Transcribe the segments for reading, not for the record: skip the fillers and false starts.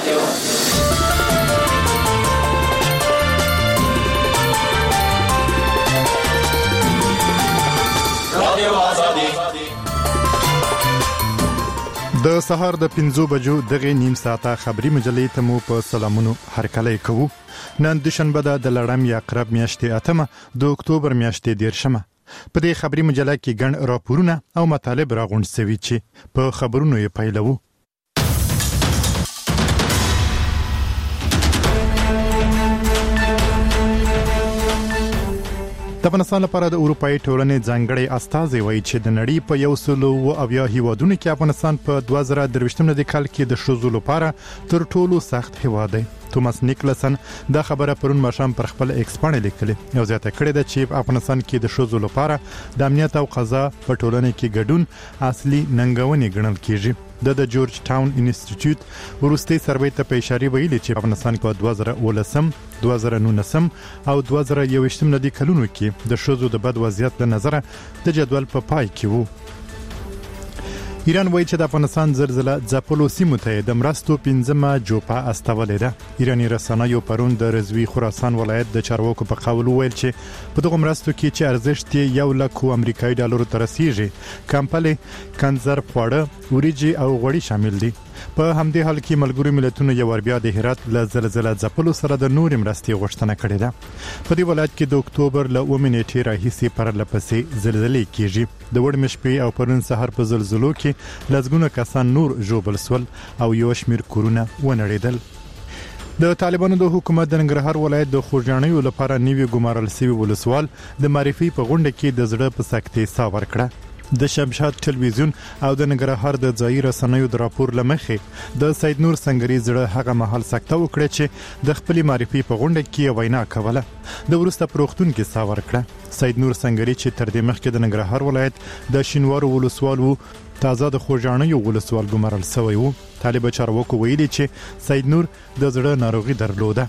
د سهار د 5 بجو دغه نیم ساعته خبري مجلې ته مو په سلامونو هرکلی کوو. نن دوشنبه د لړم یا عقرب میاشتې 8 د اکتوبر میاشتې 10. په دې خبري مجله کې ګڼ راپورونه او مطالب راغونډ شوي چې په خبرونو یې پیلوو. د افغانستان لپاره د اروپאי ټولنې ځانګړي استازي وایي چې د نړۍ په 170 هیوادونو کې افغانستان په 2023 کال کې د ښځو لپاره تر ټولو سخت هیواد دی. توماس نیکلسن دا خبره پرون ماښام پر خپل ایکس باندې لیکلې. یو ځای ته کړې ده چې په افغانستان کې د ښځو لپاره د امنیت او قضا په ټولنه کې ګډون اصلي ننګونې ګڼل کیږي. د جورج ټاون انسټیټیوټ ورستي سروې ته په اشاره ویلي چې افغانستان په 2019 2019 او 2021 کلونو کې د ښځو د بد وضعیت له نظره د جدول په پای کې وو. ایران وایي چې د افغانستان زلزلہ ځپلو سیمو ته د مرستو 15مه جوپه استولې ده. ایرانی رسنیو پرون د رضوی خراسان ولایت د چارواکو په قول ویل چې په دغه مرستو کې چې ارزښت یې 1 لک امریکایي ډالر ته رسیږي کمپلې کنزرب خواړه وریجی او غوړي شامل دي. په همدې حال کې ملګرو ملتونو یو ور بیا د هرات له زلزلہ ځپلو سره د نور مرستې غوښتنه کړې ده. په دې ولایت کې د اکتوبر له 9 نیټې راهیسې پر لپسې زلزلې کېږي. د وړمې شپې او پرون سحر په زلزلو کې لږونه کسان نور ژوبل سول او یو شمیر کورونه ونړېدل. د طالبانو د حکومت د ننګرهار ولایت د خوږیاڼیو لپاره نیوی ګمارل شوی ولسوال د معرفي په غونډه کې د زړه په سکتې سا ورکړه. د شمشاد ټلویزیون او د ننګرهار د ځایي رسنیو د راپور لمخې د سید نور سنگری زړه هغه محل سکته وکړه چې د خپل معرفي په غونډه کې وینا کوله. د ورسته پروختون کې سا ورکړه. سید نور سنگری چې تر دې مخکې د ننګرهار ولایت د شینوارو ولسوال وو تازه د خوږیاڼیو ولسوال ګمارل شوی وو. طالب چارواکو ویلي چې سید نور د زړه ناروغي درلوده.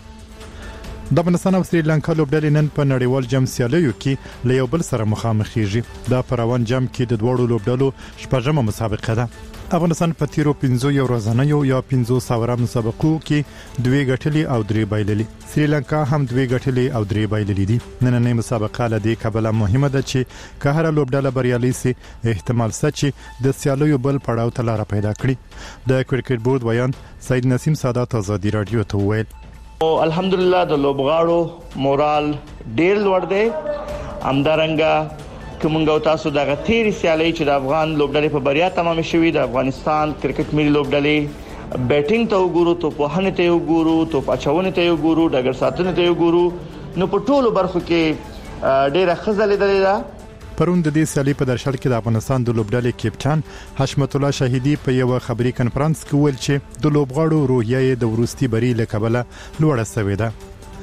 د افغانستان او سریلانکا لوبډلې نن په نړیوال جام سیالیو کې له یو بل سره مخامخېږي. دا په روان جام کې د دوړو لوبډلو شپږمه مسابقه ده. افغانستان په تیرو 15 ورځنیو یا 15 ساوره مسابقو کې 2 ګټلې او 3 بایللې. سریلانکا هم 2 ګټلې او 3 بایللې دي. نننۍ مسابقه له دې کبله مهمه ده چې که هر لوبډله بریالي سي احتمال شته چې د سیالیو بل پړاو ته لار پیدا کړي. د کرکټ بورډ ویان سید نسیم سادات آزادي رادیو ته ویل الحمدلله د لوبغاړو مورال ډیر لوړ دی. همدارنګه کومنګو تاسو د غتیر سیالي چې د افغان لوبډلې په بریا تمام شوې د افغانستان کرکټ ملي لوبډلې بیټینګ ته وګورو تو په هنه ته وګورو تو په چاونه ته وګورو ډګر ساتنه ته وګورو نو په ټولو برخو کې ډیره خزلې ده. پرون د دې سیالي په درشل کې د افغانستان د لوبډلې کپټان حشمت الله شهیدی په یو خبري کانفرنس کې ویل چې د لوبغاړو روحیه د ورستي بری له کبله لوړه شوې ده.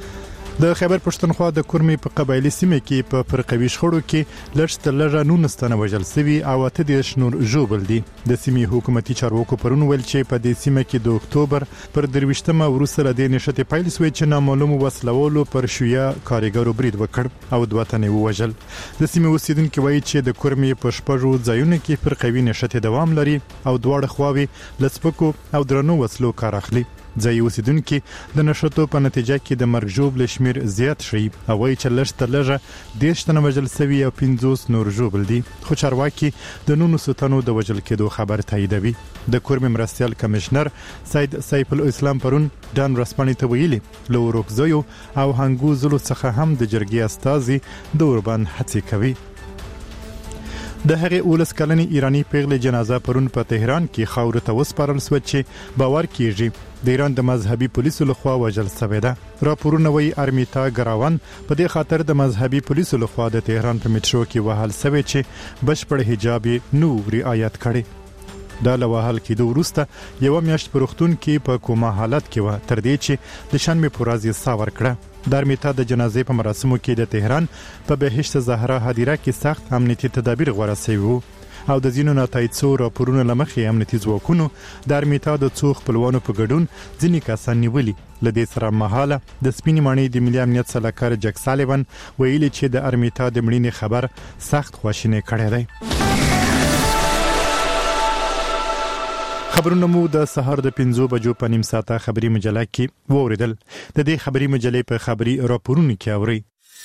د خیبر پښتونخوا د کورمي په قبایلی سیمه کې په فرقوي شخړو کې لږ 19 وژل شوي او 8 نور ژوبل دي. د سیمې حکومتي چارواکو پرون ویل چې په دې سیمه کې د اکتوبر پر 23مه وروسته د نشته پایل سوي چې نامعلوم وسلوالو پر شویا کارګرو برید وکړ او 2 تنه وژل. د سیمې اوسیدونکو وایي چې د کورمي په شپږو ځایونو کې فرقوي نشته دوام لري او دواړه خواوې لسپکو او درنو وسلو کار اخلي. ځای اوسیدونکو د نشټو په نتیجه کې د مرګ ژوبل شمیر زیات شي او وایي چې لږه 10 تنه وژل شوي او 50 نور ژوبل دي. خو چارواکي د 900 تنو د وژل کېدو خبر تاییدوي. د کورمي مرستيال کمشنر سید سیف الاسلام پرون دان رسپانې ته ویلي له ورکزیو او هنګو زلو څخه هم د جرګي استازي د اوربان هڅې کوي. د هغه 19 کلنې ایرانی پیغلې جنازه پرون په تهران کې خاور ته وسپارل شو چې باور کیږي د ایران د مذهبي پولیسو لخوا وژل شوی ده. راپورونه وایي ارمیتا ګراوان په دې خاطر د مذهبي پولیسو لخوا د تهران په میټرو کې وهل شوی چې بشپړ حجاب نو رعایت کړي. دا له وهل کېدو وروسته یو میاشت پروختون کې په کومه حالت کې و تر دې چې د شنبه په ورځ یې سا ورکړه. د ارمیتا د جنازې په مراسمو کې د تهران په بهشت زهرا هدیره کې سخت امنیتي تدابیر غوړه شوي وو او د ځینو ناتایڅو راپورونو لمخې امنیتي ځواکونو د ارمیتا د څو خپلوانو په ګډون ځینې کسان نیولي. له دې سره مهاله د سپینې ماڼۍ د ملي امنیت سلاکار جک سالیوان ویلي چې د ارمیتا د مړینې خبر سخت خواشینی کړی دی. خبرونه مو د سهار د 5 بجو په نیم ساعته خبري مجله کې ووریدل. د دې خبري مجلې په خبري راپورونو کې اوري.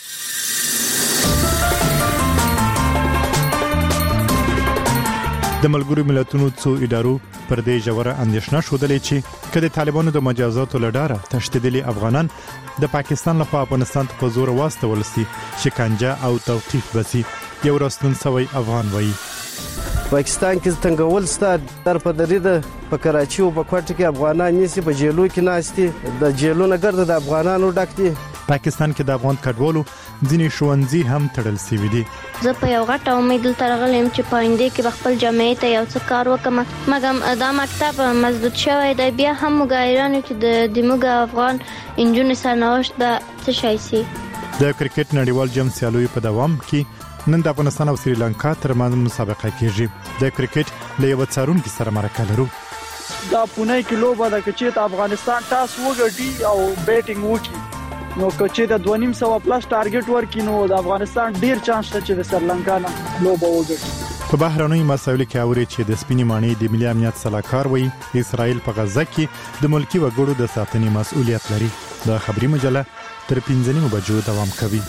د ملګرو ملتونو څو ادارو پر دې ژوره اندېښنه شودلې چې کله طالبانو د مجازاتو لډاره تشدیدي افغانان د پاکستان لخوا افغانستان ته په زور واستول سي، شکنجه او توقيف بسي. یو راستون سوی افغان وایي پاکستان کې څنګه ولستا در په درید په کراچي او په کوټه کې افغانان نيسي، په جیلو کې ناشتي، د جیلو نه ګرځي د افغانانو ډکتي. پاکستان کې د افغان کډوالو ځینې ښوونځي هم تړل شوي دي. زه په یو غټه امید دلته راغلم چې پاینده کې خپل جمعیت ته یو څه کار وکم، مګر دا مکتب مسدود شوی دی. بیا هم مګایرانو چې د موږ افغان انجونې سرنوشت به څه شي سي. د کرکټ نړیوال جام سیالیو په دوام کې نن د افغانستان او سریلانکا ترمنځ مسابقه کیږي. د کرکټ له یو څارونکو سره مرکه لرو. دا پونه کې لوبه د کچې افغانستان ټاس وګټي او بیټینګ وکړي، نو کچې د 2.5 پلس ټارګټ ورکړي، نو د افغانستان ډیر چانس شته چې د سریلانکا نه لوبه وګټي. په بهرنۍ مسایلو کې اوري چې د سپینې ماڼۍ د ملي امنیت صلاحکار وایي اسرائیل په غزه کې د ملکی وګړو د ساتنې مسؤلیت لري. د خبري مجله تر 15 بجو دوام کوي.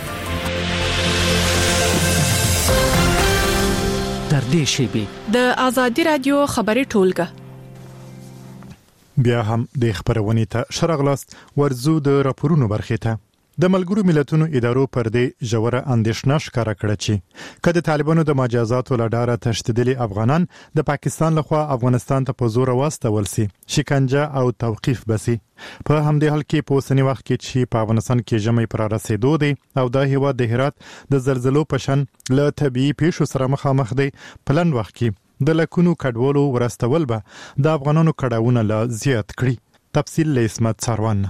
در دې شیبه د ازادي رادیو خبري ټولګه بیا هم د خبرونې ته شرغلاست ورزو د راپورونو برخه ته. د ملګرو ملتونو ادارو پر دې ژوره اندېښنه ښکاره کړه چې کله طالبانو د مجازاتو لډاره تشدیدي افغانان د پاکستان لخوا افغانستان ته په زور واستول سي، شکنجه او توقيف بسي. په همدې حال کې په اوسنی وخت کې چې په افغانستان کې ژمي پر رسیدو دي او د هیواد د هرات د زلزلو په شان له طبيعي پیښو سره مخامخ دي، په لن وخت کې د لکونو کډوالو ورستول به د افغانانو کډاونه لا زیات کړي. تفصیل له اسمت سروان.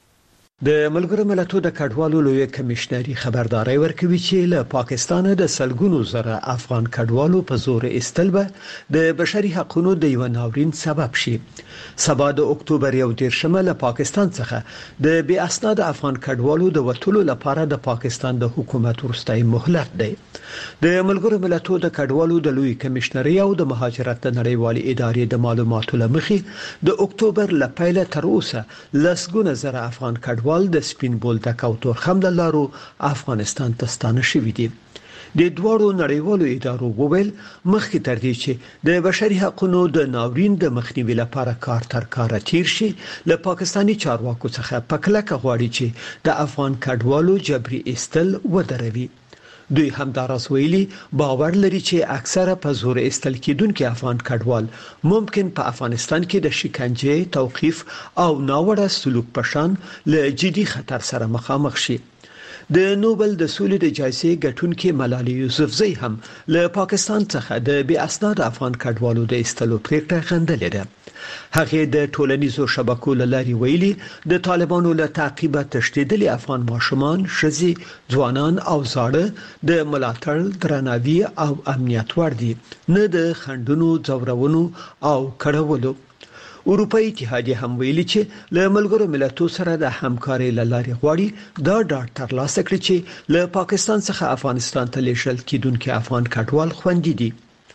د ملګرو ملتونو د کډوالو لوی کمشنري خبرداري ورکوي چې له پاکستان د سلګونو زره افغان کډوالو په زور استلبه د بشري حقوقو د یو ناورین سبب شي. سبا د اکتوبر 1 له پاکستان څخه د بي اسناد افغان کډوالو د وټولو لپاره د پاکستان د حکومت ورستای مهلت دی. د ملګرو ملتونو د کډوالو د لوی کمشنري او د مهاجرت نړیوالې ادارې د معلوماتو لمخې د اکتوبر له پیله تر اوسه لسګونه زره افغان کډوالو د سپین بولدک او تورخم د لارو افغانستان ته ستانه شوي دي. د دوړو نړیوالو ادارو وویل مخکې تر دې چې د بشري حقوقو د ناورین د مخنیوي لپاره کار تر کار تیر شي، له پاکستاني چارواکو څخه پکلکه غواړي چې د افغان کډوالو جبري استل ودروي. دوی همداراز ویلي باور لري چې اکثره په زور استل کېدونکو افغان کډوال ممکن په افغانستان کې د شکنجه، توقيف او ناوړه سلوک په شان له جدي خطر سره مخامخ شي. د نوبل د سولې د جایزې ګټونکې ملالۍ یوسفزۍ هم له پاکستان څخه د بي اسناد افغان کډوالو د استلو پریکړه غندلې ده. هغه د ټولنیزو شبکو لاري ویلي د طالبانو له تعقیبه تشدیدي افغان ماشومان، شذي، ځوانان او زاړه د ملاتړ، درناوي او امنیت وړ دي، نه د خندونو، ځورونو او کړهولو. اروپאי اتحادیه هم ویلي چې له ملګرو ملتونو سره د همکارۍ لارې غواړي دا ډاډ ترلاسه کړي چې له پاکستان څخه افغانستان ته لیږل کېدونکو افغان کډوال خوندي دي.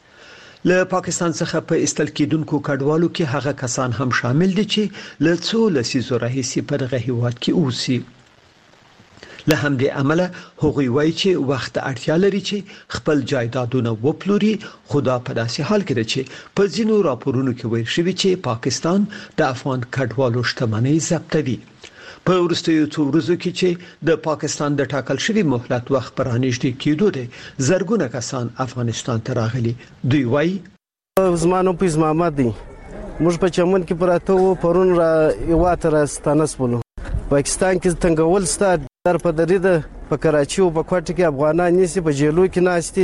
له پاکستان څخه په استل کېدونکو کډوالو کې هغه کسان هم شامل دي چې له څو لسیزو راهیسې په دغه هیواد کې اوسي. له همدې عمله هغوی وایي چې وخت اړتیا لري چې خپل جایدادونه وپلوري، خدا په داسې حال کې ده چې په ځینو راپورونو کې ویل شوی چې پاکستان د افغان کډوالو شتمنۍ ضبطوي. په وروستیو څو ورځو کې چې د پاکستان د ټاکل شوی مهلت وخت پرانیشتي کېدو دی، زرګونه کسان افغانستان ته راغلي. دوی وایي زمانو په محمد دی موږ په چمن کې پراته وو، پرون را یو تر ستانس بولو. پاکستان کې څنګه ولستا در په درید په کراچي او په کوټه کې افغانان نيسي، په جیلو کې ناشتي،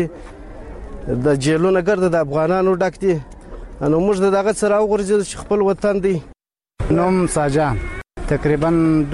د جیلو نه ګرځي د افغانانو ډکتي. نو موږ دغه سره وګرځو چې خپل وطن دی. نوم ساجان تقریبا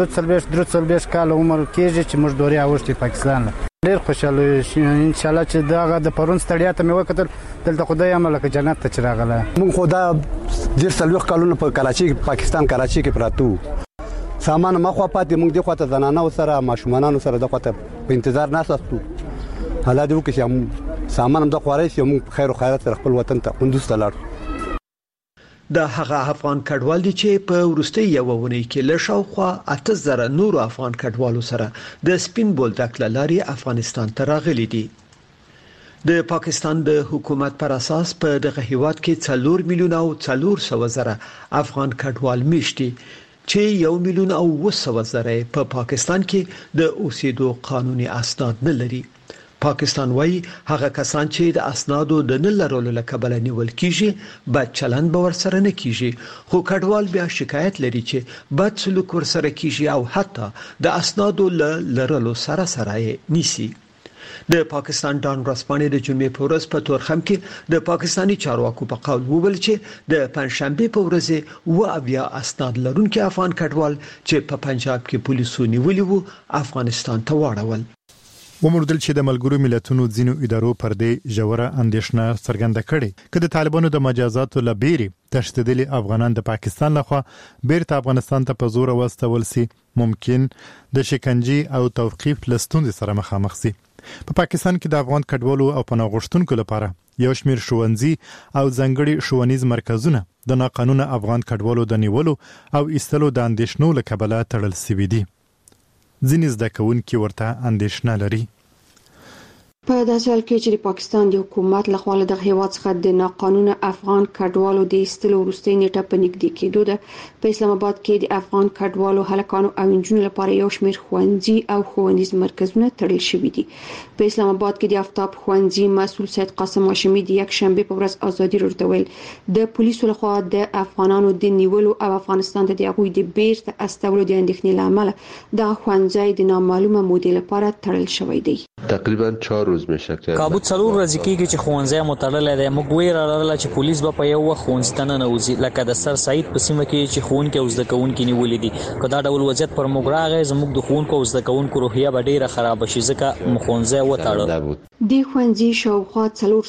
2 کال عمر کېږي چې موږ دوري اوښتي پاکستان له. ډېر خوشاله ان شاء الله چې داغه د پرون ستړیا ته مې وکتل، دلته خدای عمله ک جنت ته چراغله. موږ خدا ډېر سلوخ کالونه په کراچي، پاکستان کراچي کې پراته سامان مخه پاتې موږ د خواته زنانه سره ماشومان سره د خواته په انتظار ناساستو. حالا دې وکړي سامان هم د خوارې شي، موږ خیر او خیرات سره خپل وطن ته قندوز ته لاړو. د هغه افغان کډوال دي چې په ورستۍ یو ونې کې له شاوخوا 8000 نور افغان کډوالو سره د سپین بولدک لاري افغانستان ته راغلي دي. د پاکستان د حکومت پر اساس په دغه هیواد کې 4 میلیون او 400,000 افغان کډوال میشتي چې 1 میلیون او 200,000 په پاکستان کې د اوسېدو قانوني اسناد نه لري. پاکستان وايي هغه کسان چې د اسنادو د نه لرلو لکبل نیول کیږي بد چلند به ورسره نه کیږي، خو کډوال بیا شکایت لري چې بد سلوک ورسره کیږي او حتی د اسنادو لرلو سره یې نیسي. د پاکستان ډان ورځپاڼې د جمعې په ورځ په تورخم کې د پاکستاني چارواکو په قول وویل چې د پنځشنبه په ورځ و اسناد لرونکي افغان کډوال چې په پنجاب کې پولیسو نیولي وو افغانستان ته واړول. ومردل چې د ملګرو ملتونو ځینو ادارو پر دې ژوره اندېښنه څرګنده کړې چې د طالبانو د مجازاتو لبيري تشدیدلي افغانان د پاکستان لخوا بیرته افغانستان ته په زور واستول سي ممکن د شکنجه او توقيف لستوند سره مخامخ سي. په پاکستان کې د افغان کډوالو او پناه غوښتونکو لپاره یو شمېر ښوونځي او ځنګړي ښوونیز مرکزونه د ناقانونه افغان کډوالو د نیولو او ایستلو د اندېښنو لکبله تړل سوي دي. ځینې زده کوونکي ورته اندېښنه لري. په داسې حال کې چې د پاکستان د حکومت لخوا له دغه هیواد څخه د ناقانونه افغان کډوالو د ایستلو وروستۍ نیټه په نږدې کېدو ده، په اسلام آباد کې د افغان کډوالو هلکانو او انجونو لپاره یو شمېر ښوونځي او ښوونیز مرکزونه تړل شوي دي. په اسلام آباد کې د آفتاب ښوونځي مسؤل سید قاسم هاشمي د یک شنبه په ورځ ازادي راډیو ته ویل د پولیسو لخوا د افغانانو د نیولو او افغانستان ته د هغوی د بیرته استولو د اندېښنې له امله دغه ښوونځی د نامعلومه مودې لپاره تړل شوی دی. تقریبا 4 روز میشه که کابوت څلور ورځې کېږي چې ښوونځی مو تړلی دی. موږ ویره لرله چې پولیس به په یو وخت ښوونځي ته ننوځي، لکه د سر سعید په سیمه کې چې ښوونکي او زده کوونکي نیولي دي. که دا ډول وضعیت پر موږ راغی زموږ د ښوونکو او زده کوونکو روحیه به ډیره خراب شي، ځکه موږ ښوونځی وتړو. د ښوونځي شاوخوا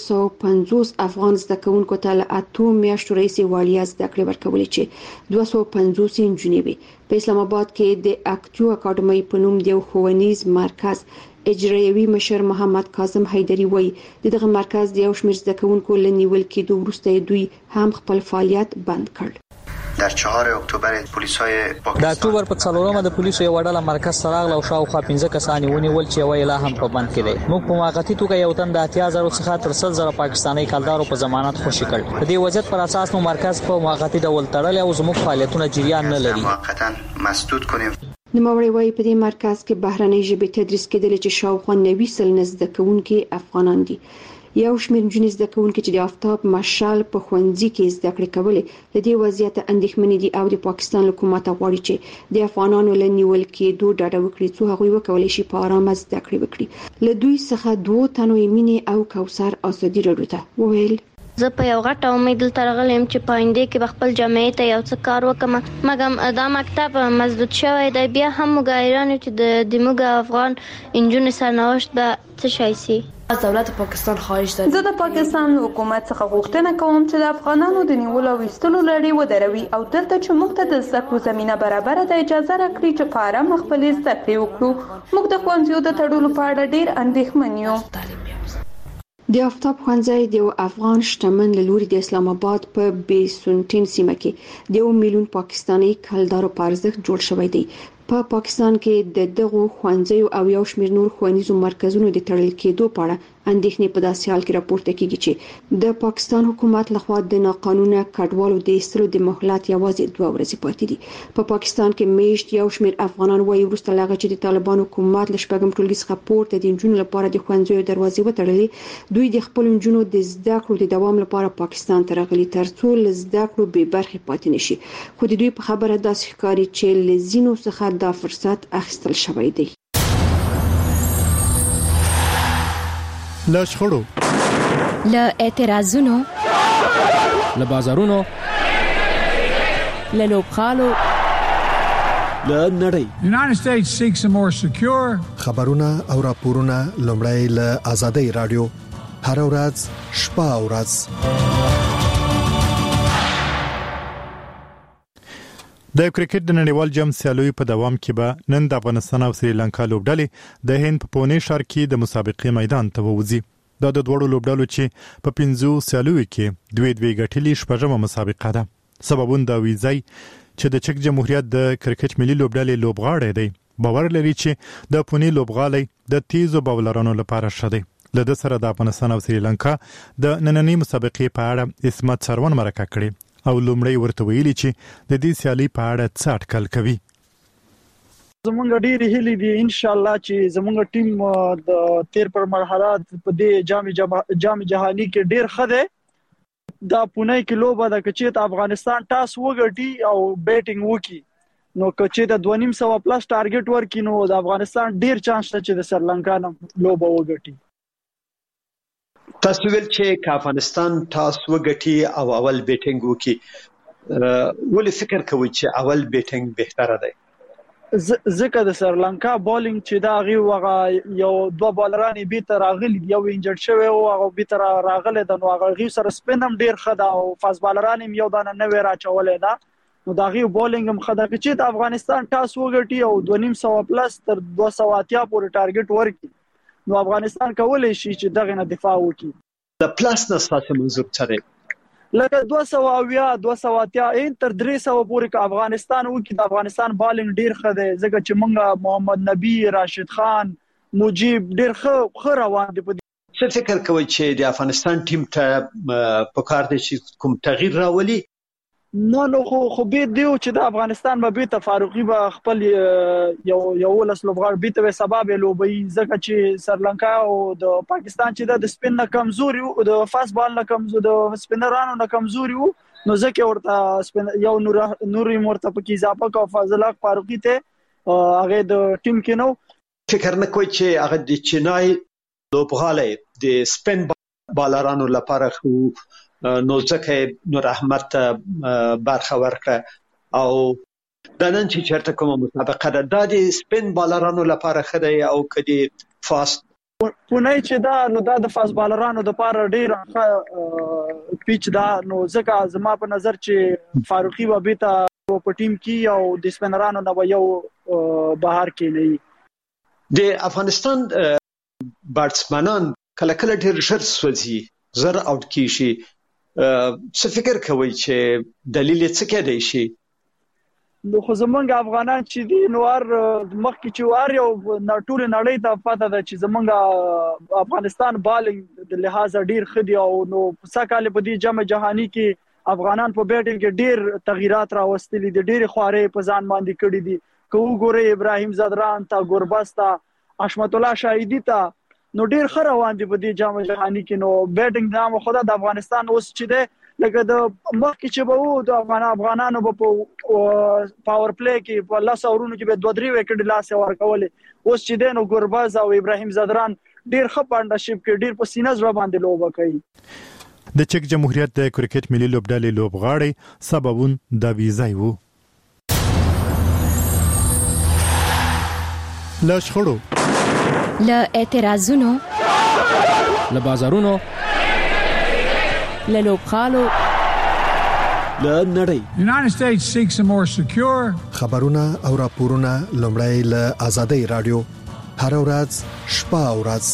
450 افغان زده کوونکو ته له 8 میاشتو راهیسې وړیا زده کړې ورکولې چې 250 نجونې وي. په اسلام آباد کې د اکټیو اکاډمي په نوم د یو ښوونیز مرکز اجرایوي مشر محمد کاظم حیدری وایي دغه مرکز د یو شمېر زده کوونکو له نیول کېدو وروسته دوی هم خپل فعالیت بند کړ. در 4 اکتبر پلیسای پاکستان د اکتوبر په 4مه د پولیسو یو ډله مرکز سره راغله او شاوخوا 15 کسان ونیول چې یو لا هم په بند کې دی. موږ په موقتی توګه یو تن د 80,000 څخه تر 100,000 پاکستاني کلدارو په ضمانت خوشی کړ. د دې وضعیت پر اساس مو مرکز په موقتی ډول تړل او زموږ فعالیتونه جریان نه لري. موقتا مسدود کنیم. نوموړی وايي په دې مرکز کې بهرنۍ ژبې تدریس کېدل چې شاوخوا 90 زده کوونکي افغانان دي. یو شمېر نجونې زده کوونکي چې د آفتاب مشال په ښوونځي کې زده کړې کولې له دې وضعیت اندېښمنې دي او د پاکستان حکومت غواړي چې د افغانانو له نیول کېدو ډډه وکړي څو هغوی وکولای شي په آرامه زده کړې وکړي. له دوی څخه 2 تنو مینې او کوثر ازادي راډیو ته وویل زه په یو غټه امید دلته راغلم چې په آینده کې به خپل جمعیت ته یو څه کار وکم، مګر دا مکتب مسدود شوی دی. بیا هم موږ حیران یو چې د موږ افغان انجونو سرنوشت به څه شی سي. دولت پاکستان خواهش دارم. زه د پاکستان حکومت څخه غوښتنه کوم چې د افغانانو د نیولو او ایستلو لړۍ ودروي او دلته چې موږ ته د زده کړو زمينه برابره ده اجازه راکړي چې په آرام خپل زده کړې وکړو. موږ د ښوونځیو د تړلو په اړه ډېر اندېښمن یو. د آفتاب ښوونځی د یو افغان شتمن له لوري د اسلام آباد په بیسونټین سیمه کې د 1 میلیون پاکستاني کلدارو په ارزښت جوړ شوی دی. په پاکستان کې د دغو ښوونځیو او یو شمېر نور ښوونیزو مرکزونو د تړل کېدو په اړه اندېښنې په داسې حال کې راپورته کیږي چې د پاکستان حکومت لخوا د ناقانونه کډوالو د ایستلو د مهلت یوازې 2 ورځې پاتې دي. په پاکستان کې میشت یو شمېر افغانان وايي وروسته له هغه چې د طالبان حکومت له شپږم ټولګي څخه پورته د انجونو لپاره د ښوونځیو دروازې وتړلې، دوی د خپل انجونو د زده کړو د دوام لپاره پاکستان ته راغلي ترڅو له زده کړو بې برخې پاتې نشي. خو د دوی په خبره داسې ښکاري چې له ځینو څخه دا فرصت اخیستل شوی دی. له شخړو، له اعتراضونو، له بازارونو، له لوبخالو، له نړۍ. United States seeks a more secure. خبرونه او راپورونه لومړی له آزادۍ رادیو هر ورځ شپه او ورځ. د کرکټ د نړیوال جام سیالیو په دوام کې به نن د افغانستان او سریلانکا لوبډلې د هند په پونه ښار کې د مسابقې میدان ته ووځي. دا د دوړو لوبډلو چې په 5 سیالیو کې دوی ګټلې شپږمه مسابقه ده. سببون دا ویزای چې د چک جمهوریت د کرکټ ملي لوبډلې لوبغاړی دی باور لري چې د پونی لوبغالی د تیزو باولرانو لپاره شدی. له د سره د افغانستان او سریلانکا د نننۍ مسابقې په اړه اسمت سروان مرکه کړي او لومړی ورته ویلي چې د دې سیالي په اړه څه اټکل کوي. زمونږ ډېرې هیلې دي ان شاء الله چې زمونږ ټیم د تیر پر مرحله په دې جام جهانی کې ډېر ښه دی. دا پونه کې لوبه د کچې افغانستان ټاس وګټي او بیټینګ وکړي نو کچې د 2.5 پلس ټارګټ ورکړي نو د افغانستان ډېر چانس شته چې د سریلانکا نه لوبه وګټي. تاسو ویل چې افغانستان ټاس وګټي او اول بیټینګ وکړي ولې فکر کوئ چې اول بیټینګ بهتره دی؟ ځکه د سریلانکا بالینګ چې دا غي وغه یو دوه بالران بیت راغلي یو انجر شوی او هغه بیت راغله د نو هغه غي سره سپینم ډیر خدا او فاز بالران یو دانه نه ورا چولې دا نو دا غي بالینګ هم خدا چې د افغانستان ټاس وګټي او 2.5 پلس تر 280 پورې ټارګټ ورکړي نو افغانستان کولای شي چې دغه نه دفاع وکړي. د پلس نه ستاسو منظور څه دی؟ لکه 280 تر 300 پورې که افغانستان وکړي د افغانستان بالینګ ډیر ښه دی ځکه چې موږ محمد نبی راشد خان مجيب ډیر ښه روان دي. څه فکر کوئ چې د افغانستان ټیم ته پکار دی چې کوم تغییر راولي؟ نو خو به دیو چې د افغانستان به بیت فاروقي به خپل یو لس لوبغاړ بیت به سبب لوبي ځکه چې سریلانکا او د پاکستان چې د سپین نه کمزوري او د فاست بال نه کمزوري د سپینرانو نه کمزوري نو ځکه ورته یو نوري مرته پکې اضافه کو فضل حق فاروقي ته هغه د ټیم کې نو فکر نه کوي چې هغه د چینای لوبغاړي د سپین بالرانو لپاره خو نو ځکه نور احمد برخه ورکړه او د نن چې چرته کومه مسابقه ده د سپین بالرانو لپاره خدای او کدي فاست پونه چې دا نو د فاست بالرانو د لپاره ډیر پیچ دا نو ځکه زما په نظر چې فاروقي و بیت په ټیم کې او د سپینرانو نو یو بهر کې نه د افغانستان باتسمنان کله کله ډیر ژر سوځي زر اوټ کیشي. څه فکر کوي چې دلیل څه کېدای شي؟ نو خو زمونږ افغانان چې دي نو مخکې چې وار یو ټول نړۍ ته پته ده چې زمونږ افغانستان بالینګ د لحاظ ډیر خدي او نو سکهاله په دې جام جهانی کې افغانان په بیټینګ کې ډیر تغیرات راوستلي دي ډیر خوارې په ځان باندې کړې دي کو ګوره ابراهیم زدران تا ګوربستا حشمت الله شاهدی تا نو ډیر خره روان دي په دې جام جهانی کې نو بیټینګ نام خدا د افغانستان اوس چې ده لکه د مخکې چې به وو د افغانانو په پاور پلی کې په لاس اورونو کې به 2-3 وکټ لاس ورکول اوس چې ده نو ګورباز او ابراهیم زدران ډیر ښه پارټنرشپ کې ډیر په سینه ځو باندې لوبه کوي. د چک جمهوریت د کرکټ ملي لوبډلې لوبغاړي سببون د ویزای وو. لا شخړو له اعتراضونو له بازارونو له لوبخالو له نړۍ United States seeks a more secure خبرونه او راپورونه لومړی له آزادۍ رادیو هر ورځ شپه او ورځ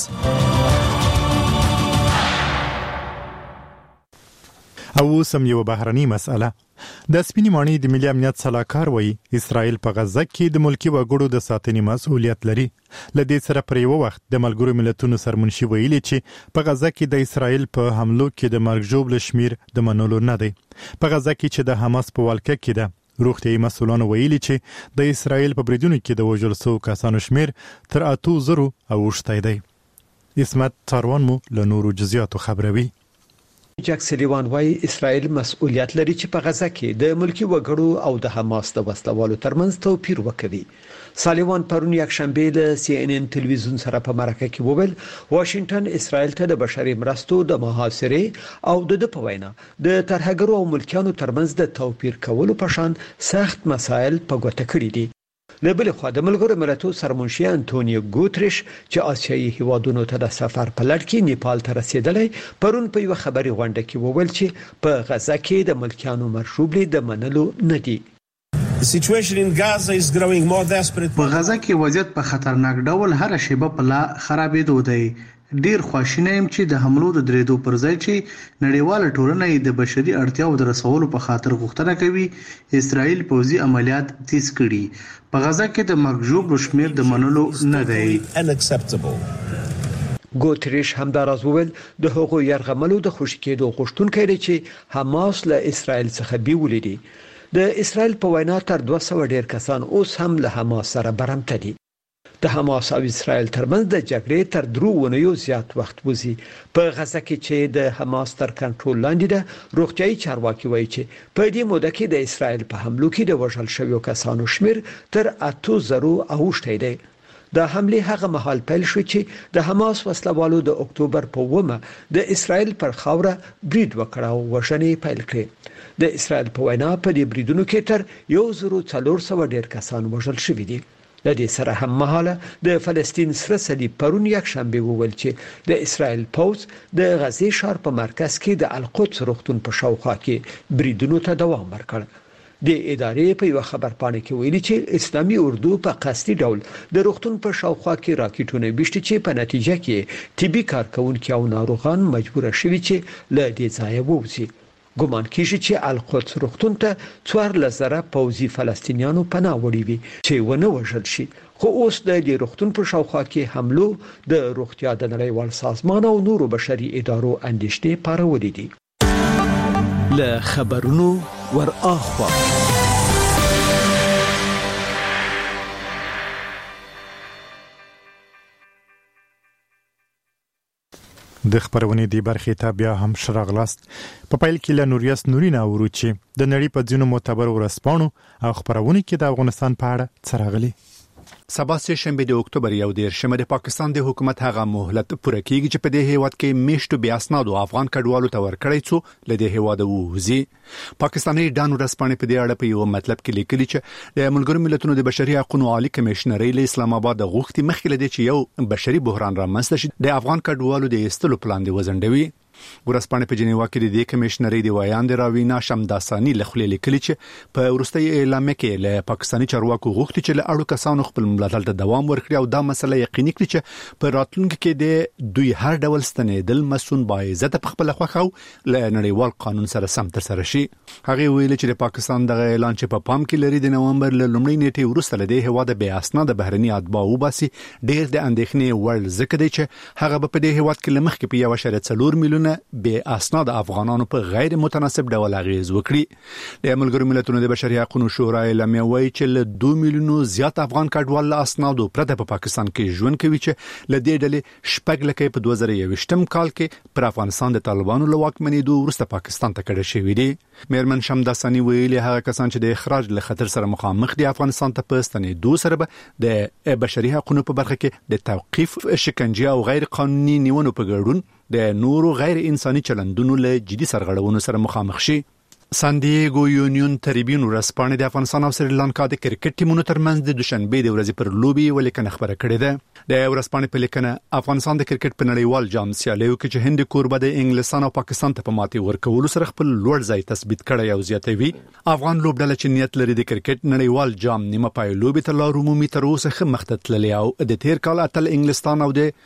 او سم یو بهرني مسأله د سپینې ماڼۍ د ملي امنیت صلاحکار وایي اسرائیل په غزه کې د ملکی وګړو د ساتنې مسؤلیت لري. لدې سره پر یو وخت د ملګرو ملتونو سرمنشي ویلي چې په غزه کې د اسرائیل په حملو کې د مرګ ژوبل شمیر د منلو نه دی. په غزه کې چې د حماس په ولکه کې ده روغتيایي مسؤلان ویلي چې د اسرائیل په بریدونو کې د وژل شوو کسانو شمیر تر 8,000 اوښتی دی. اسمت سروان مو له نورو جزئیاتو خبروي. جک سلیوان وايي اسرائیل مسؤلیت لري چې په غزه کې د ملکی وګړو او د حماس د وسلوالو ترمنځ توپیر وکړي. سالیوان پرون یک شنبه له CNN تلویزیون سره په مرکه کې وویل واشنگټن اسرائیل ته د بشري مرستو د محاصره او د په وینا د ترهګرو او ملکیانو ترمنځ د توپیر کولو په شان سخت مسایل په ګوته کړی دي. له بل خوا د ملګرو ملتونو سرمنشي انټونیو ګوتریش چې آسیایي هیوادونو ته د سفر په لړ کې نیپال ته رسیدلی پرون په یو خبري غونډه کې وویل چې په غزه کې د ملکیانو مرشوبلي د منلو نه دي. په غزه کې وضعیت په خطرناک ډول هر شیبه په لا خرابېدو دی. ډیر خواشینی یم چې د حملو د درېدو پر ځای چې نړیواله ټولنه یې د بشري اړتیاو د رسولو په خاطر غوښتنه کوي اسرائیل پوځي عملیات تیز کړي. په غزا کې د مرګ ژوبلو شمیر د منلو نه دی. ګوتریش همداراز وویل د هغو يرغملو د خوشی کېدو غوښتونکي دي چې حماس له اسرائیل څخه بیولې دي. د اسرائیل په وینا تر 200 ډیر کسان اوس هم له حماس سره برمته دي. د حماس او اسرائیل ترمنځ د جګړې تر 3 اونیو زیات وخت وځي. په غزا کې چې د حماس تر کنټرول لاندې ده روغتيایي چارواکي وایي چې په دې موده کې د اسرائیل په حملو کې د وژل شویو کسانو شمیر تر 8000 اوښتی دی. د حمله هغه مهال پیل شو چې د حماس وسلوالو د اکتوبر په 1 د اسرائیل پر خاوره برید وکړ او وژنې پیل کړې. د اسرائیل په وینا په دې بریدونو کې تر 1400 ډیر کسان وژل شوي دي. د دې سره هم مهاله د فلسطین سره صلیب پرون یک شنبه وویل چې د اسرائیل پوځ د غزې ښار په مرکز کې د القدس روغتون په شاوخوا کې بریدونو ته دوام ورکړ. د ادارې په یو خبرپاڼه کې ویلي چې اسلامي اردو په قصدي ډول د روغتون په شاوخوا کې راکټونه بیشتي چې په نتیجه کې طبي کارکونکو او ناروغان مجبور شوي چې له دې ځایه ووځي. ګومان کیږي چې القدس روغتون ته 4000 پوځي فلسطینیانو پناه وړي وي چې ونه وژل شي. خو اوس د دې روغتون په شاوخوا کې حملو د روغتیا د نړیوال سازمان او نورو بشري ادارو اندېښنې پارولې دي. له خبرونو ور اخوا د خبرونې دی برخې ته بیا هم شراغلاست. په پایل کې له نوریاس نورینا وروچی د نړۍ په ځینو معتبر ورسپانو او خبرونه کې د افغانستان په اړه څرغلي. سبا سه شنبه د اکتوبر 1 د پاکستان د حکومت هغه مهلت پوره کیږي چې په دې هیواد کې میشتو بیا اسناد او افغان کډوالو ته ورکړی څو لدې هیواد ووزي. پاکستاني ډان ورسپانې په دې اړه په یو مطلب کې لیکلي چې د ملګرو ملتونو د بشري حقوقو عالی کمشنري له اسلام آباد د غوښتي مخکې لدې چې یو بشري بحران رامنځته شي د افغان کډوالو د استلو پلان دی وزندوي. ورسپانې په جنیوا کې د دې کمشنري دی وایاند راوینا شمداسانی لخوا لیکلي چې په ورستۍ اعلامیه کې له پاکستاني چارواکو غوښتي چې له اړو کسانو خپل ملاتړ ته دوام ورکړي او دا مسله یقیني کړي چې په راتلونکي کې د دوی هر ډول ستنېدل مسون باعزت په خپل خوخه له نړیوال قانون سره سم تر سره شي. هغه ویل چې د پاکستان دغه اعلان چې په پام کې لري د نومبر له لومړۍ نیټې وروسته له دې هوا د بیا اسناد بهرني اتباع وباسي ډېر د اندېښنې وړ ذکر دی چې هغه په دې هوا کې لمخ کې په 1.4 میلیونه بیا اسناد افغانانو په غیر متناسب ډول اغیز وکړي. د ملګرو ملتونو د بشري حقوقو شورا اعلامیه وایي چې له 2 میلیونو زیات افغان کډوال له اسنادو پرته په پاکستان کې ژوند کوي چې له دې ډلې شپږ لکه په 2021م کال کې پر افغانستان د طالبانو له واکمنېدو وروسته پاکستان ته کډه شوي دي. مېرمن شمداسانی ویلي هغه کسان چې د اخراج له خطر سره مخامخ دي افغانستان ته په ستنېدو سره به د بشري حقوقو په برخه کې د توقيف شکنجه او غیر قانوني نیونو په ګډون د نورو غیر انساني چلندونو له جدي سرغړونو سره مخامخ شي. سان دیګو یونیون تریبیون ورسپانې د افغانستان او سریلانکا د کرکټ ټیمونو ترمنځ د دوشنبه د ورځې پر لوبي ولیکنه خبره کړې ده. د ورسپانې په لیکنه افغانستان د کرکټ په نړیوال جام سیالیو کې چې هند کوربه د انګلستان او پاکستان ته په ماتي ورکولو سره خپل لوړ ځای تثبیت کړی او زیاتوي. افغان لوبډله چې نیت لري د کرکټ نړیوال جام نیمه پای لوبي ته لار عمومي تر اوسه خه مخته تللی او د تیر کال اتل انګلستان او د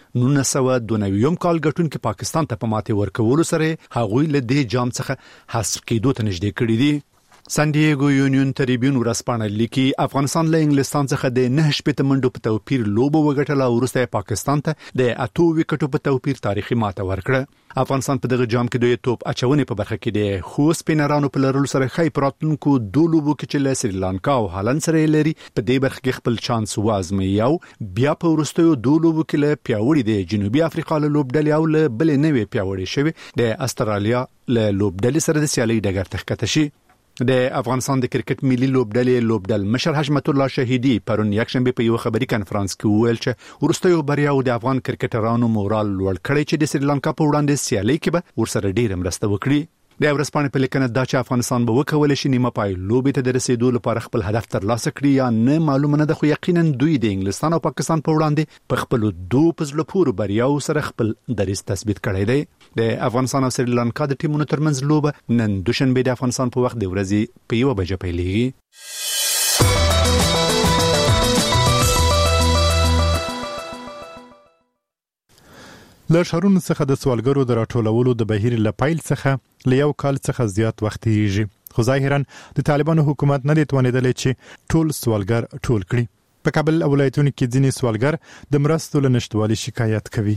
1992 کال ګټونکو پاکستان ته په ماتي ورکولو سره هغوی له دې جام څخه حذف کېدو ته نږدې کړي دي. سان دیګو یونیون تریبیون ورسپانه لیکي افغانستان له انګلستان څخه د 9 شپږ منډو په توپیر لوبو وګټله او وروسته پاکستان ته د 8 وکټو په توپیر تاریخي ماته ورکړه. افغانستان په دغه جام کې د توپ اچونې په برخه کې د خو سپینرانو په لرلو سره خای پراتونکو دوه لوبو کې چې له سریلانکا او هالند سره لري په دې برخه کې خپل چانس وازمي او بیا په ورستیو دوه لوبو کې له پیاوړي د جنوبي افریقا له لوبډلې او له بلې نوې پیاوړي شوی د استرالیا له لوبډلې سره د سیالي ډګر ته ښکته شي. د افغانستان د کرکټ ملي لوبډل مشر حشمت الله شهیدی پرون یکشنبه په یو خبري کانفرنس کې ویل چې ورستیو بریاو د افغان کرکټرانو مورال لوړ کړی چې د سریلانکا په وړاندې سیالي کې به ورسره ډیر مرسته وکړي. د ورسپانې په لیکنه دا چې افغانستان به وکول شي نیمه پای لوبي ته د رسیدو لپاره خپل هدف ترلاسه کړي یا نه معلومه نه ده خو یقینا دوی د انګلستان او پاکستان په وړاندې په خپل دوه پزله پور بریاو سره خپل دریس تثبیت کړی دی. د افغانستان او سریلانکا د ټیمونو ترمنځ لوبه نن دوشنبه د افغانستان په وخت د ورځې په 1 بجې پیلېږي. له شهرونو څخه د سوالګرو د راټولولو د بهیر لپایل څخه له یو کال څخه زیات وخت تیریږي خو ظاهرا د طالبانو حکومت نه دی توانیدلی چې ټول سوالګر ټول کړي په کابل ولایتونو کې ځینې سوالګر د مرستو له نشټوالي شکایت کوي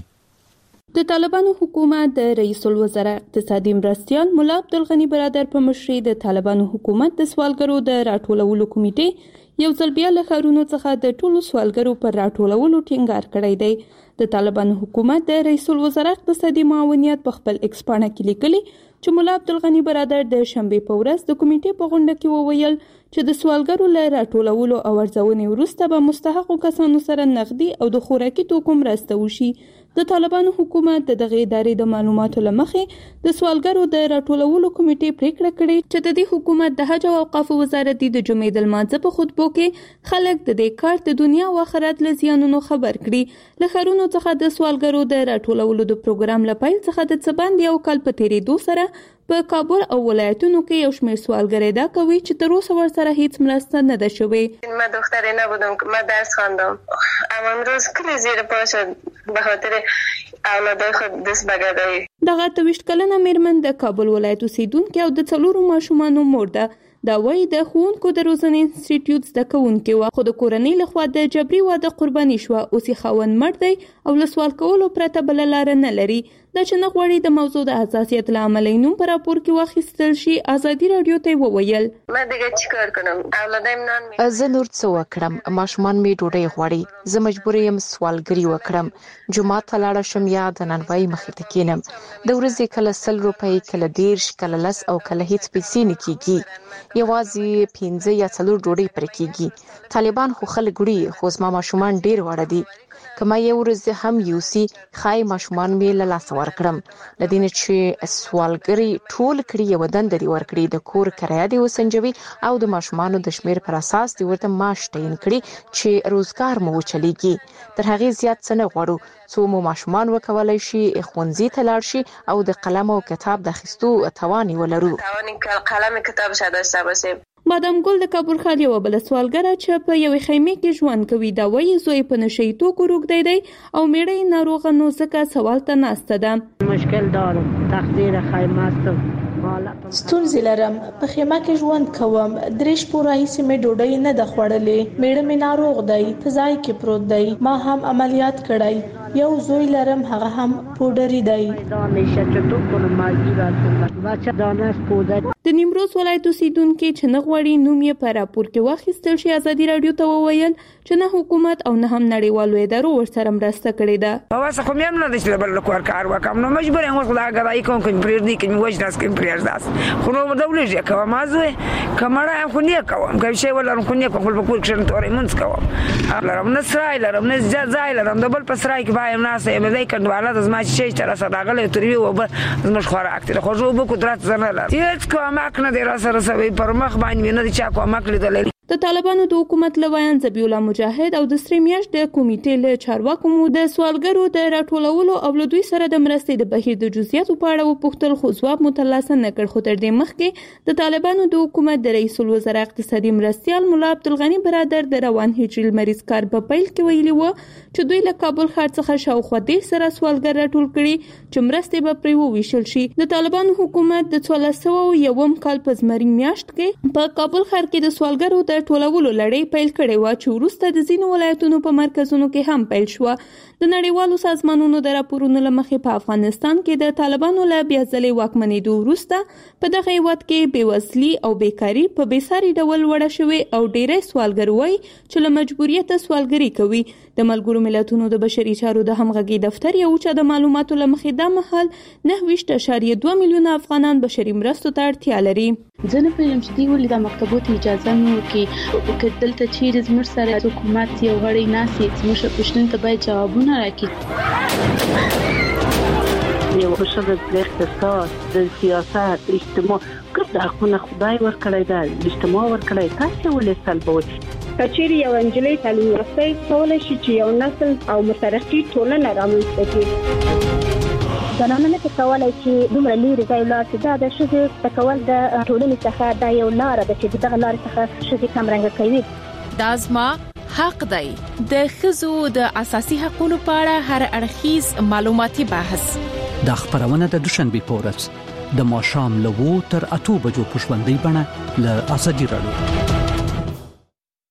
د طالبانو حکومت د رئیس الوزرا اقتصادي مرستيال مولا عبدالغني برادر په مشرۍ د طالبانو حکومت د سوالګرو د راټولولو کمیټې یو ځل بیا له ښارونو څخه د ټولو سوالګرو پر راټولولو ټینګار کړی دی د طالبانو حکومت د رئیس الوزرا اقتصادي معاونیت په خپل ایکس پاڼه کې لیکلي چې مولا عبدالغني برادر د شنبې په ورځ د کمیټې په غونډه کې وویل چې د سوالګرو له راټولولو او ارزونې وروسته به مستحقو کسانو سره نقدي او د خوراکي توکو مرسته وشي د طالبانو حکومت د دغه ادارې د معلوماتو لمخې د سوالګرو د راټولولو کمیټې پریکړه کړې چې د دې حکومت د حج او اوقاف وزارت د جمعې د لمانځه په خطبو کې خلک د دې کار د دنیا او آخرت له زیانونو خبر کړي له ښارونو څخه د سوالګرو د راټولولو د پروګرام لپاره څخه د څباندې یو کال په تیریدو سره په کابل او ولایتونو کې یو شمېر سوالګر ادعا کوي چې تر اوسه ورسره هیڅ مرسته نه ده شوې. من دختری نبودم، من درس خواندم، اما امروز کلی زیر پا شد به خاطر اولادای خود دست بگردایی. دغه 23 کلنه میرمن د کابل ولایت اوسیدونکې او د 4 ماشومانو مور ده. دا وایي د ښوونکو د روزنې انسټیټیوټ زده کوونکې وه خو د کورنۍ لخوا د جبري واده قرباني شوه اوس یې خاوند مړ دی او له سوال کولو پرته بله لاره نه لري دا چې نه غواړي د موضوع د حساسیت له امله یې نوم په راپور کې واخیستل شي ازادي راډیو ته وویل من دیگه چیکار کنم اولادایم نان می زه نور څه وکړم ماشومان می ډوډۍ غواړي زه مجبور یم سوالګري وکړم جمعه ته لاړه شم یا د نانوای مخې ته کینم د ورځې کله 100 روپۍ کله 10 کله 10 او کله هیڅ پیسې نه کیږي یوازې 15 یا 4 ډوډۍ پر کیږي طالبان خو خلک وړي خو زما ماشومان ډیر وړ دي کما یو ورځ هم یوسی خای ماشومان می له لاس ورکړم لدین چې سوالګری ټول کړي یو دند دی ورکړي د کور کرایه دی وسنجوي او د ماشومانو د شمیر پر اساس دی ورته معاش تعین کړي چې روزګار مو چلیږي تر هغه زیات څه نه غواړو څو مو ماشومان وکولای شي ښوونځي ته لاړ شي او د قلم او کتاب د خستو توان ولرو قلم کتاب شاده داشته باشیم بادام ګل د کابل ښار یو بل سوالګره چې په یوې خیمه کې ژوند کوي دا وایي زوی په نشي توکو روغ دی او میړه ناروغه نو ځکه سوال ته ناسته ده مشکل دارم تقدیر خیمه است ستونزې لرم په خیمه کې ژوند کوم درې شپو راهیسې مې ډوډۍ نه ده خوړلې میړه مې ناروغ دی په ځای کې پروت دی ما هم عملیات کړی یو زوی لرم هغه هم پوډری دی د نیمروز ولایت اوسیدونکو چې نه غواړي نوم یې په راپور کې واخیستل شي ازادي راډیو ته وویل چې نه حکومت او نه هم نړیوالو ادارو ورسره مرسته کړې ده واسه خو مې هم نه دشل بل کور کار وکم نو مجبور یم خدای غواړي کوم کوم پرېږدي کې وځ داس کې پرېږداس خو نو دولت یې کوم مازوي کمړه خو نه کوم کوم شی ولرم خو نه کوم په کور کې تورې مونږ کوم لرم نه سرای لرم نه ځای لرم د بل په سرای کې بایم نه سه مې کډواله د زما شي تر صداغله ترې و به زما خوراک ته خو جو به قدرت زنه لري هیڅ کوم نه دی را سره سوي پر مخ باندې نه چا کوم کړی د طالبانو د حکومت لویان ذبیح الله مجاهد او د سریمیاش د کمیټې له چارواکو مو د سوالګرو د راټولولو او له دوی سره د مرستې د بهیر د جزئیاتو په اړه وپوښتل خو ځواب مترلاسه نه کړ خو تر دې مخکې د طالبانو د حکومت د رئیس الوزرا اقتصادي مرستيال مولا عبدالغني برادر د روان هجري مریض کار په پیل کې ویلي و چې دوی له کابل ښار څخه شاوخوا 10 سره سوالګر راټول کړي چې مرستې به پرې وویشل شي د طالبانو حکومت د 1401 کال په زمري میاشت کې په کابل ښار کې د سوالګرو د ټولولو لړۍ پیل کړې و چې وروسته د ځینو ولایتونو په مرکزونو کې هم پیل شو د نړیوالو سازمانونو د راپورونو لمخې په افغانستان کې د طالبانو له بیا ځلې واکمنېدو وروسته په دغه هیواد کې بېوزلي او بیکاري په بېساري ډول وړه شوې او ډېری سوالګر وایي چې له مجبوریته سوالګري کوي د ملګرو ملتونو د بشري چارو د همغږي دفتر یو چې د معلوماتو لمخې دا مهال 9.2 میلیونه افغانان بشري مرستو ته اړتیا لري زه نه پوهیږم چې دوی ولې د مکتبو ته اجازه نه ورکوي که دلته چیرې زموږ سره حکومت یو غړی ناسي زموږ پوښتنې ته باید ځوابونه راکړي یو ښه د اقتصاد د سیاست اجتماع ګرد حقونه خدای ورکړی دا اجتماع ورکړی تاسو ولې سلبوي کچېرې یو انجلۍ تعلیم یافته کولای شي چې یو نسل او مترقي ټولنه رامنځته کړي زنانه نه کولای چې دومره لري ځای لاړ شي دا د ښځې د کول د ټولنې څخه دا یو لار ده چې دغه لار څخه ښځې کم رنګ کوي دا زما حق دی. د ښځو د اساسي حقوقو په اړه هر اړخیز معلوماتي بحث. د خبرونه د دوشنبه په ورځ د ماښام له 2 تر 8 بجو په ژوندۍ بڼه له ازادي رادیو.